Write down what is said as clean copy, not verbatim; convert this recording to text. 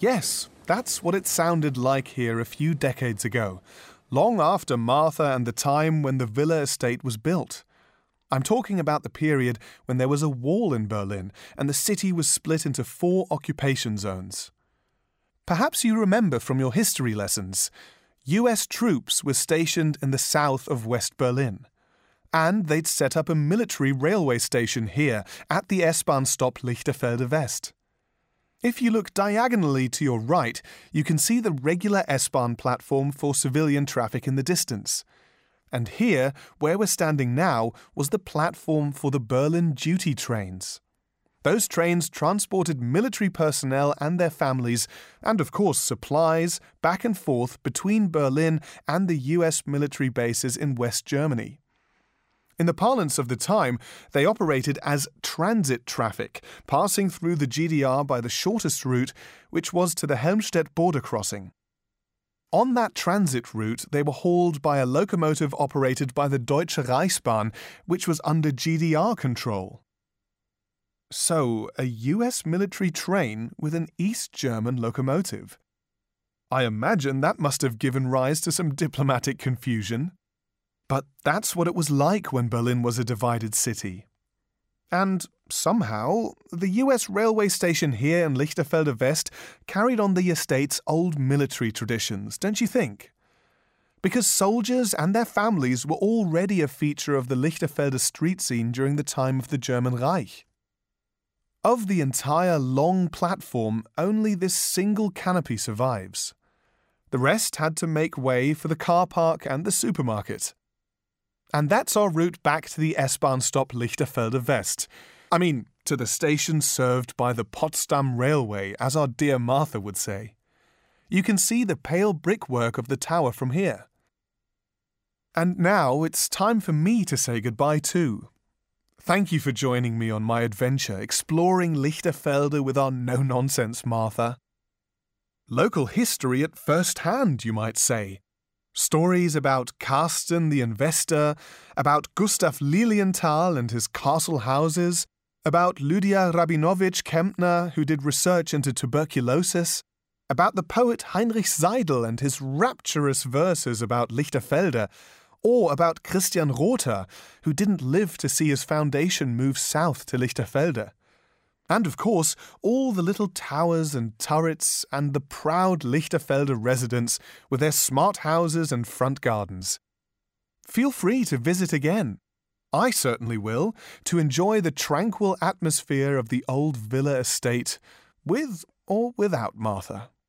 Yes, that's what it sounded like here a few decades ago, long after Martha and the time when the villa estate was built. I'm talking about the period when there was a wall in Berlin and the city was split into 4 occupation zones. Perhaps you remember from your history lessons, US troops were stationed in the south of West Berlin. And they'd set up a military railway station here at the S-Bahn stop Lichterfelde West. If you look diagonally to your right, you can see the regular S-Bahn platform for civilian traffic in the distance. And here, where we're standing now, was the platform for the Berlin duty trains. Those trains transported military personnel and their families, and of course supplies, back and forth between Berlin and the US military bases in West Germany. In the parlance of the time, they operated as transit traffic, passing through the GDR by the shortest route, which was to the Helmstedt border crossing. On that transit route, they were hauled by a locomotive operated by the Deutsche Reichsbahn, which was under GDR control. So, a US military train with an East German locomotive. I imagine that must have given rise to some diplomatic confusion. But that's what it was like when Berlin was a divided city. And somehow, the US railway station here in Lichterfelde West carried on the estate's old military traditions, don't you think? Because soldiers and their families were already a feature of the Lichterfelde street scene during the time of the German Reich. Of the entire long platform, only this single canopy survives. The rest had to make way for the car park and the supermarket. And that's our route back to the S-Bahn stop Lichterfelde West. To the station served by the Potsdam Railway, as our dear Martha would say. You can see the pale brickwork of the tower from here. And now it's time for me to say goodbye too. Thank you for joining me on my adventure exploring Lichterfelde with our no-nonsense Martha. Local history at first hand, you might say. Stories about Carsten the investor, about Gustav Lilienthal and his castle houses, about Lydia Rabinovich Kempner, who did research into tuberculosis, about the poet Heinrich Seidel and his rapturous verses about Lichterfelde, or about Christian Rother, who didn't live to see his foundation move south to Lichterfelde. And of course, all the little towers and turrets and the proud Lichterfelde residents with their smart houses and front gardens. Feel free to visit again. I certainly will, to enjoy the tranquil atmosphere of the old villa estate, with or without Martha.